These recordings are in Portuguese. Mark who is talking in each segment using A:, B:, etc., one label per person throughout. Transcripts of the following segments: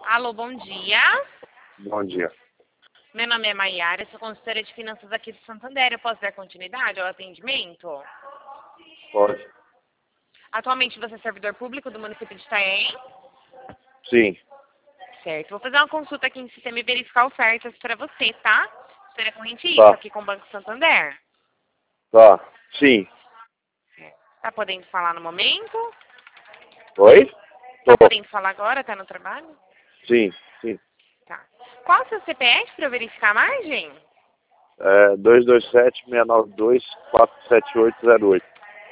A: Alô, bom dia.
B: Bom dia.
A: Meu nome é Maiara, sou consultora de finanças aqui do Santander. Eu posso dar continuidade ao atendimento?
B: Pode?
A: Atualmente você é servidor público do município de Itanhaém?
B: Sim.
A: Certo. Vou fazer uma consulta aqui no sistema e verificar ofertas para você, tá? Você é correntista
B: Tá.
A: aqui com o Banco Santander?
B: Tá. Sim.
A: Tá podendo falar no momento?
B: Oi?
A: Tá
B: Tô.
A: podendo falar agora? Tá no trabalho?
B: Sim. Sim.
A: Tá. Qual o seu CPF para eu verificar a margem?
B: 227-692-47808.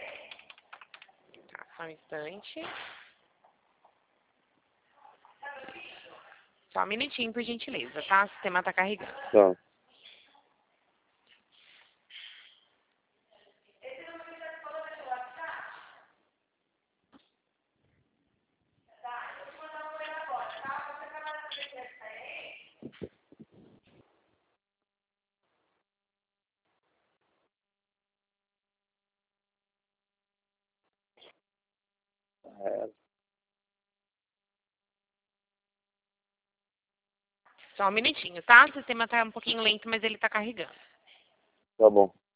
A: Tá, só um instante. Só um minutinho, por gentileza, tá? O sistema tá carregando.
B: Tá.
A: Só um minutinho, tá? O sistema tá um pouquinho lento, mas ele tá carregando.
B: Tá bom.